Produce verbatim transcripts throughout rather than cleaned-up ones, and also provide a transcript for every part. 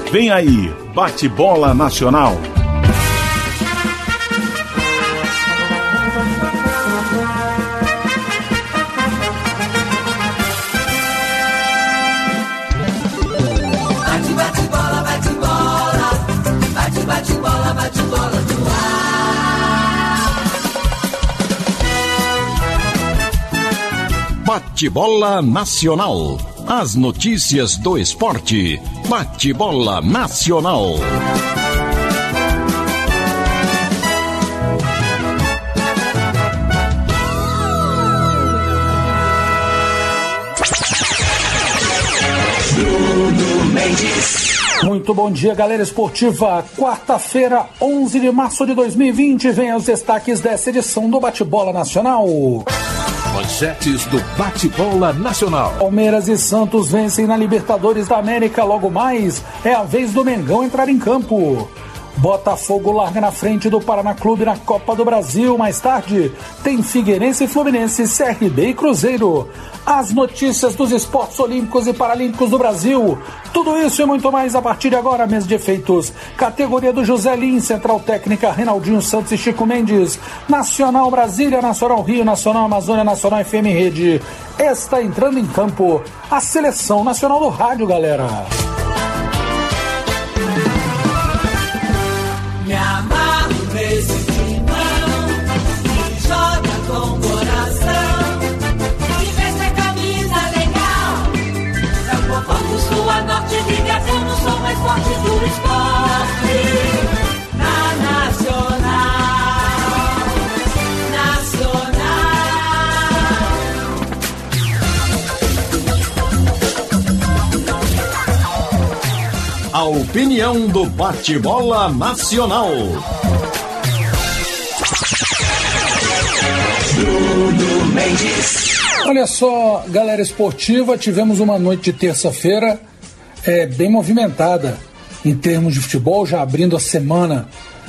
Vem aí, Bate-Bola Nacional. Bate, bate, bola, bate, bola. Bate, bate, bola, bate, bola no ar. Bate-Bola Nacional. As notícias do esporte. Bate-Bola Nacional. Bruno Mendes. Muito bom dia, galera esportiva. Quarta-feira, onze de março de dois mil e vinte. Vem os destaques dessa edição do Bate-Bola Nacional. Manchetes do Bate-Bola Nacional. Palmeiras e Santos vencem na Libertadores da América. Logo mais, é a vez do Mengão entrar em campo. Botafogo larga na frente do Paraná Clube na Copa do Brasil. Mais tarde, tem Figueirense e Fluminense, C R B e Cruzeiro. As notícias dos esportes olímpicos e paralímpicos do Brasil. Tudo isso e muito mais a partir de agora, mês de efeitos. Categoria do José Lins, Central Técnica, Reinaldinho Santos e Chico Mendes. Nacional Brasília, Nacional Rio, Nacional Amazônia, Nacional F M Rede. Está entrando em campo a Seleção Nacional do Rádio, galera. Me amarro nesse timão que joga com coração, que veste a camisa legal. É o povão do sul a norte, viajando, sou mais forte do esporte. Na Nacional, Nacional. A opinião do Bate-Bola Nacional. Bruno Mendes. Olha só, galera esportiva, tivemos uma noite de terça-feira é, bem movimentada em termos de futebol, já abrindo a semana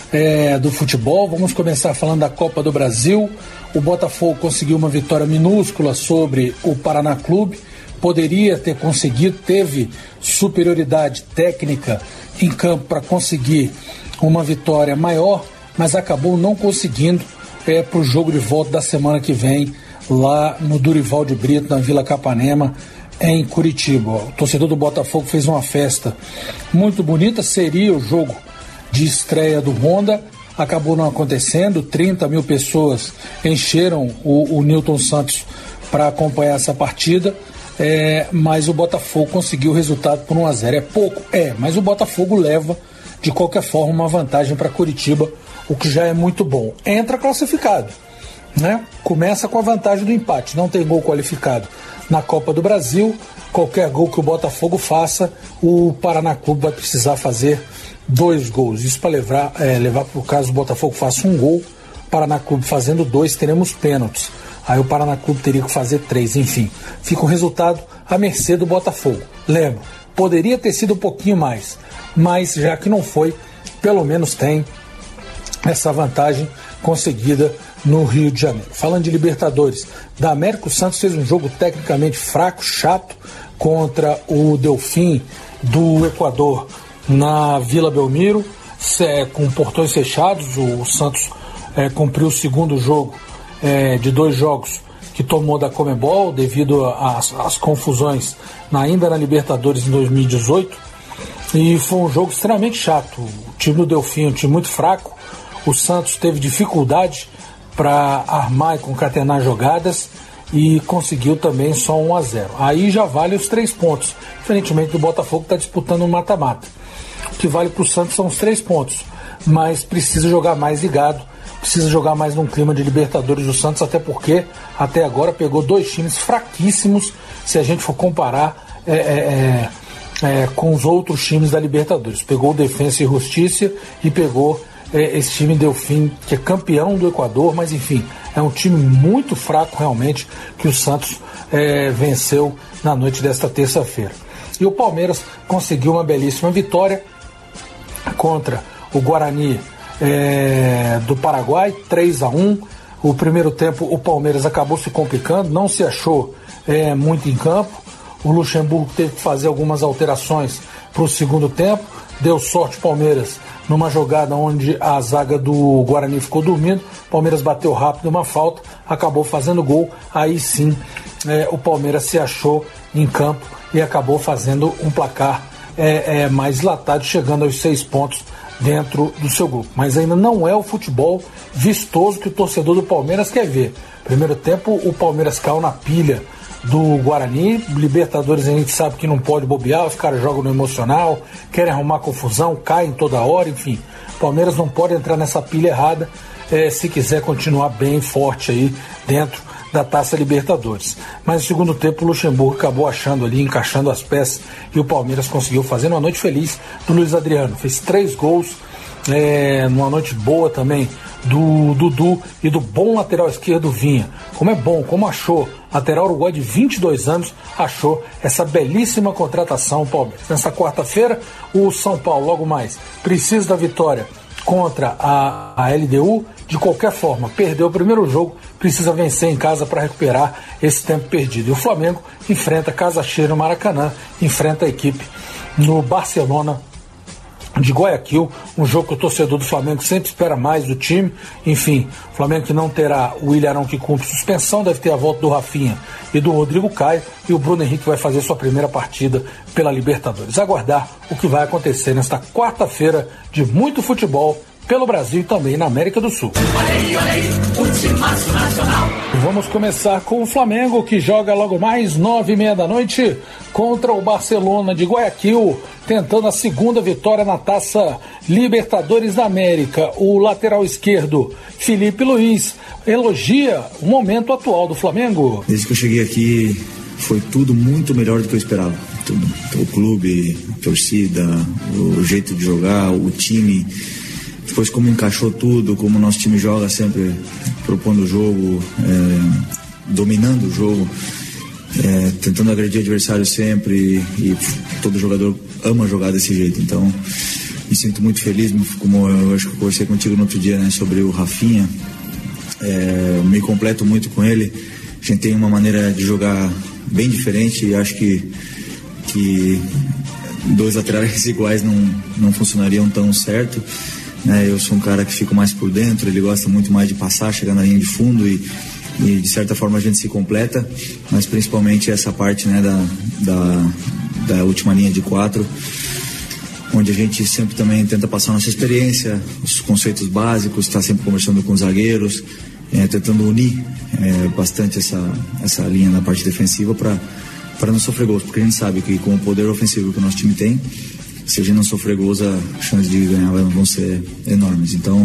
é, do futebol. Vamos começar falando da Copa do Brasil. O Botafogo conseguiu uma vitória minúscula sobre o Paraná Clube. Poderia ter conseguido, teve superioridade técnica em campo para conseguir uma vitória maior, mas acabou não conseguindo é, para o jogo de volta da semana que vem, lá no Durival de Brito, na Vila Capanema, em Curitiba. O torcedor do Botafogo fez uma festa muito bonita, seria o jogo de estreia do Honda, acabou não acontecendo, trinta mil pessoas encheram o, o Newton Santos para acompanhar essa partida. É, mas o Botafogo conseguiu o resultado por um a zero. É pouco? É, mas o Botafogo leva, de qualquer forma, uma vantagem para Curitiba, o que já é muito bom. Entra classificado, né? Começa com a vantagem do empate. Não tem gol qualificado na Copa do Brasil. Qualquer gol que o Botafogo faça, o Paraná Clube vai precisar fazer dois gols. Isso para levar, é, levar para o caso o Botafogo faça um gol, o Paraná Clube fazendo dois, teremos pênaltis. Aí o Paraná Clube teria que fazer três, enfim. Fica um resultado à mercê do Botafogo. Lembro, poderia ter sido um pouquinho mais, mas já que não foi, pelo menos tem essa vantagem conseguida no Rio de Janeiro. Falando de Libertadores da América, o Santos fez um jogo tecnicamente fraco, chato, contra o Delfim do Equador na Vila Belmiro, com portões fechados. O Santos é, cumpriu o segundo jogo É, de dois jogos que tomou da Conmebol devido às confusões na, ainda na Libertadores em dois mil e dezoito, e foi um jogo extremamente chato. O time do Delfim é um time muito fraco, o Santos teve dificuldade para armar e concatenar jogadas e conseguiu também só um a zero. Aí já vale os três pontos, diferentemente do Botafogo que está disputando um mata-mata. O que vale para o Santos são os três pontos, mas precisa jogar mais ligado, precisa jogar mais num clima de Libertadores do Santos, até porque até agora pegou dois times fraquíssimos, se a gente for comparar é, é, é, com os outros times da Libertadores. Pegou o Defensa e Justiça e pegou é, esse time Delfim, que é campeão do Equador, mas enfim, é um time muito fraco realmente que o Santos é, venceu na noite desta terça-feira. E o Palmeiras conseguiu uma belíssima vitória contra o Guarani É, do Paraguai, três a um. O primeiro tempo o Palmeiras acabou se complicando, não se achou é, muito em campo. O Luxemburgo teve que fazer algumas alterações para o segundo tempo, deu sorte o Palmeiras numa jogada onde a zaga do Guarani ficou dormindo, o Palmeiras bateu rápido uma falta, acabou fazendo gol, aí sim é, o Palmeiras se achou em campo e acabou fazendo um placar é, é, mais dilatado, chegando aos seis pontos dentro do seu grupo. Mas ainda não é o futebol vistoso que o torcedor do Palmeiras quer ver. Primeiro tempo o Palmeiras caiu na pilha do Guarani, Libertadores a gente sabe que não pode bobear, os caras jogam no emocional, querem arrumar confusão, caem toda hora, enfim. O Palmeiras não pode entrar nessa pilha errada é, se quiser continuar bem forte aí dentro da Taça Libertadores. Mas no segundo tempo o Luxemburgo acabou achando ali, encaixando as peças, e o Palmeiras conseguiu fazer uma noite feliz do Luiz Adriano. Fez três gols, é, numa noite boa também do Dudu e do bom lateral esquerdo Vinha. Como é bom, como achou, lateral uruguai de vinte e dois anos, achou essa belíssima contratação o Palmeiras. Nessa quarta-feira, o São Paulo, logo mais, precisa da vitória contra a, a L D U. De qualquer forma, perdeu o primeiro jogo, precisa vencer em casa para recuperar esse tempo perdido. E o Flamengo enfrenta casa cheia no Maracanã, enfrenta a equipe no Barcelona de Guayaquil, um jogo que o torcedor do Flamengo sempre espera mais do time. Enfim, o Flamengo que não terá o Ilharão, que cumpre suspensão, deve ter a volta do Rafinha e do Rodrigo Caio, e o Bruno Henrique vai fazer sua primeira partida pela Libertadores. Aguardar o que vai acontecer nesta quarta-feira de muito futebol pelo Brasil e também na América do Sul. Vamos começar com o Flamengo, que joga logo mais nove e meia da noite contra o Barcelona de Guayaquil, tentando a segunda vitória na Taça Libertadores da América. O lateral esquerdo, Felipe Luiz, elogia o momento atual do Flamengo. Desde que eu cheguei aqui foi tudo muito melhor do que eu esperava. Tudo. O clube, a torcida, o jeito de jogar, o time. Depois como encaixou tudo, como o nosso time joga sempre propondo o jogo, é, dominando o jogo, é, tentando agredir o adversário sempre, e, e todo jogador ama jogar desse jeito. Então me sinto muito feliz, como eu acho que eu conversei contigo no outro dia, né, sobre o Rafinha. É, me completo muito com ele. A gente tem uma maneira de jogar bem diferente e acho que, que dois laterais iguais não, não funcionariam tão certo. É, eu sou um cara que fico mais por dentro, ele gosta muito mais de passar, chegar na linha de fundo, e, e de certa forma a gente se completa, mas principalmente essa parte, né, da, da, da última linha de quatro, onde a gente sempre também tenta passar nossa experiência, os conceitos básicos, está sempre conversando com os zagueiros, é, tentando unir é, bastante essa, essa linha na parte defensiva para para não sofrer gols, porque a gente sabe que com o poder ofensivo que o nosso time tem, se a gente não sofrer gols, as chances de ganhar vão ser enormes. Então,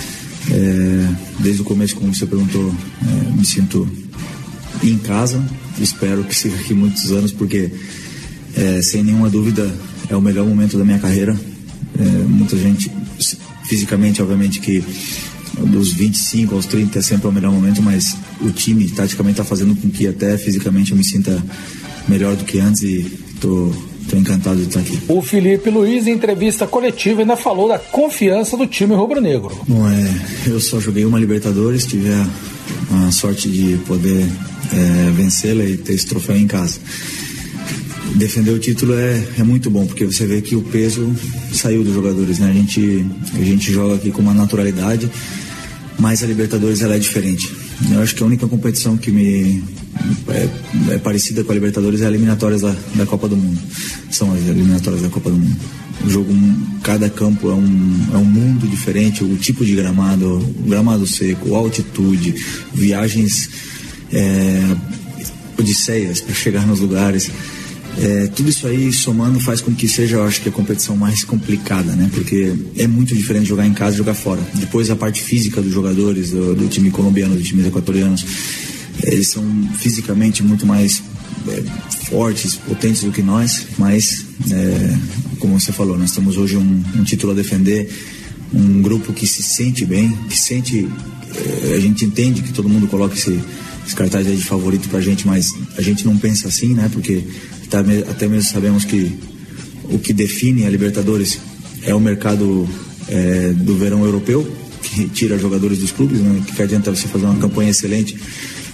é, desde o começo, como você perguntou, é, me sinto em casa, espero que siga aqui muitos anos, porque é, sem nenhuma dúvida é o melhor momento da minha carreira. É, muita gente, fisicamente, obviamente que dos vinte e cinco aos trinta é sempre o melhor momento, mas o time taticamente está fazendo com que até fisicamente eu me sinta melhor do que antes, e estou Estou encantado de estar aqui. O Felipe Luiz, em entrevista coletiva, ainda falou da confiança do time rubro-negro. Bom, é, eu só joguei uma Libertadores, tive a, a sorte de poder é, vencê-la e ter esse troféu em casa. Defender o título é, é muito bom, porque você vê que o peso saiu dos jogadores, né? A gente, a gente joga aqui com uma naturalidade, mas a Libertadores ela é diferente. Eu acho que a única competição que me é, é parecida com a Libertadores é a eliminatórias da, da Copa do Mundo. São as eliminatórias da Copa do Mundo. O jogo, cada campo é um, é um mundo diferente, o tipo de gramado, o gramado seco, a altitude, viagens, é, odisseias para chegar nos lugares. É, tudo isso aí somando faz com que seja, eu acho que a competição mais complicada, né? Porque é muito diferente jogar em casa e jogar fora. Depois a parte física dos jogadores, do, do time colombiano, dos times equatorianos, eles são fisicamente muito mais é, fortes, potentes do que nós, mas é, como você falou, nós temos hoje um, um título a defender, um grupo que se sente bem, que sente, é, a gente entende que todo mundo coloca esse, esse cartaz aí de favorito pra gente, mas a gente não pensa assim, né? Porque até mesmo sabemos que o que define a Libertadores é o mercado é, do verão europeu, que tira jogadores dos clubes, né? Que adianta você fazer uma campanha excelente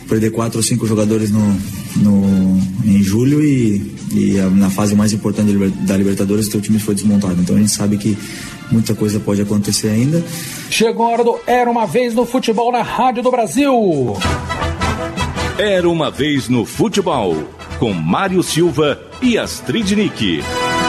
perder quatro ou cinco jogadores no, no, em julho e, e na fase mais importante da Libertadores o teu time foi desmontado. Então a gente sabe que muita coisa pode acontecer ainda. Chegou a hora do Era Uma Vez no Futebol na Rádio do Brasil. Era Uma Vez no Futebol, com Mário Silva e Astrid Nick.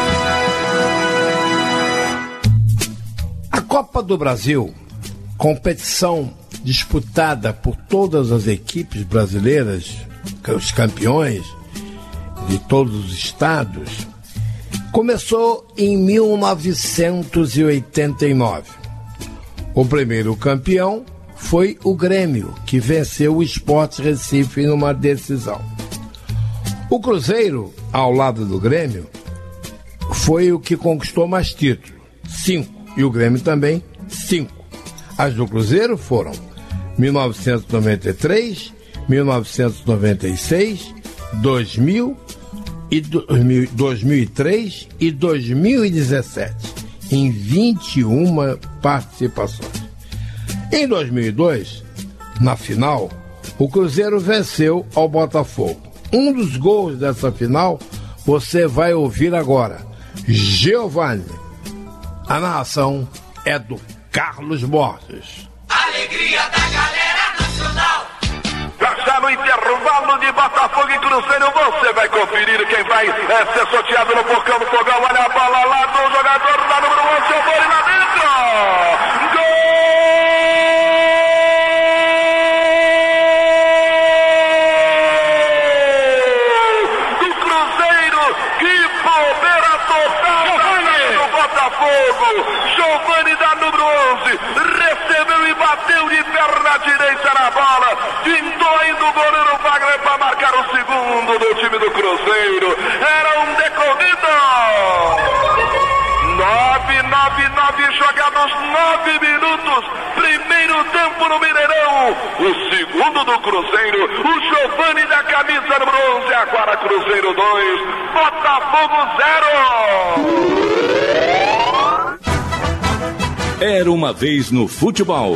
A Copa do Brasil, competição disputada por todas as equipes brasileiras, os campeões de todos os estados, começou em mil novecentos e oitenta e nove. O primeiro campeão foi o Grêmio, que venceu o Sport Recife numa decisão. O Cruzeiro, ao lado do Grêmio, foi o que conquistou mais títulos, cinco, e o Grêmio também, cinco. As do Cruzeiro foram mil novecentos e noventa e três, mil novecentos e noventa e seis, dois mil, e dois mil e três e dois mil e dezessete, em vinte e uma participações. Em dois mil e dois, na final, o Cruzeiro venceu ao Botafogo. Um dos gols dessa final você vai ouvir agora. Giovani. A narração é do Carlos Borges. Alegria da galera nacional. Já já no intervalo de Botafogo e Cruzeiro, você vai conferir quem vai é, ser sorteado no Bocão do Fogão. Olha a bola lá do jogador da número um, Giovani lá dentro. Gol! Do Cruzeiro, que bobeira total do Botafogo. Giovani da número onze, recebeu e bateu de perna direita na bola, pintou ainda o goleiro Wagner para marcar o segundo do time do Cruzeiro. Era um decorrido. Nove, nove, nove jogados, nove minutos. Primeiro tempo no Mineirão. O segundo do Cruzeiro, o Giovani da camisa número onze. Agora Cruzeiro dois, Botafogo zero. Era Uma Vez no Futebol.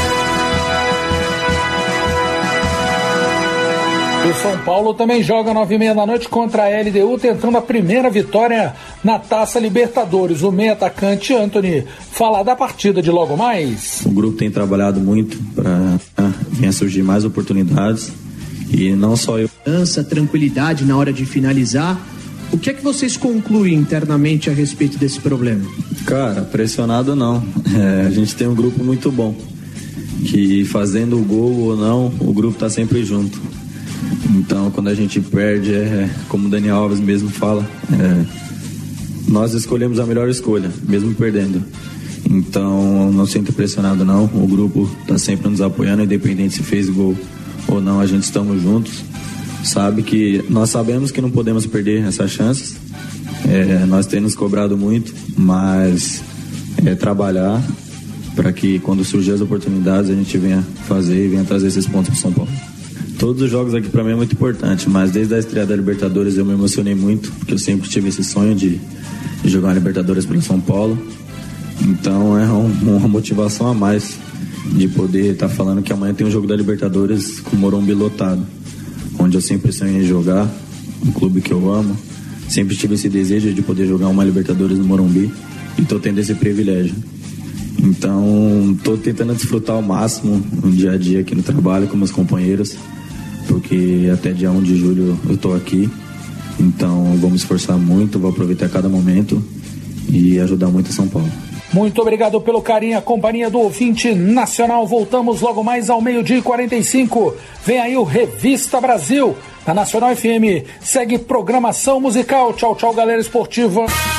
O São Paulo também joga nove e meia da noite contra a L D U, tentando a primeira vitória na Taça Libertadores. O meio atacante Antony fala da partida de logo mais. O grupo tem trabalhado muito para vir surgir mais oportunidades e não só eu. Essa tranquilidade na hora de finalizar. O que é que vocês concluem internamente a respeito desse problema? Cara, pressionado não. É, a gente tem um grupo muito bom, que fazendo o gol ou não, o grupo tá sempre junto. Então, quando a gente perde, é, como o Daniel Alves mesmo fala, é, nós escolhemos a melhor escolha, mesmo perdendo. Então, não sinto pressionado não. O grupo tá sempre nos apoiando, independente se fez gol ou não, a gente estamos juntos. Sabe que nós sabemos que não podemos perder essas chances. É, nós temos cobrado muito, mas é trabalhar para que quando surgir as oportunidades a gente venha fazer e venha trazer esses pontos para São Paulo. Todos os jogos aqui para mim é muito importante, mas desde a estreia da Libertadores eu me emocionei muito, porque eu sempre tive esse sonho de, de jogar a Libertadores pelo São Paulo. Então é um, uma motivação a mais de poder estar tá falando que amanhã tem um jogo da Libertadores com o Morumbi lotado, onde eu sempre sonhei em jogar, um clube que eu amo. Sempre tive esse desejo de poder jogar uma Libertadores no Morumbi e estou tendo esse privilégio. Então, estou tentando desfrutar ao máximo no dia a dia aqui no trabalho com meus companheiros, porque até dia um de julho eu estou aqui. Então, vou me esforçar muito, vou aproveitar cada momento e ajudar muito São Paulo. Muito obrigado pelo carinho, a companhia do ouvinte nacional. Voltamos logo mais ao meio-dia e quarenta e cinco. Vem aí o Revista Brasil, na Nacional F M. Segue programação musical. Tchau, tchau, galera esportiva.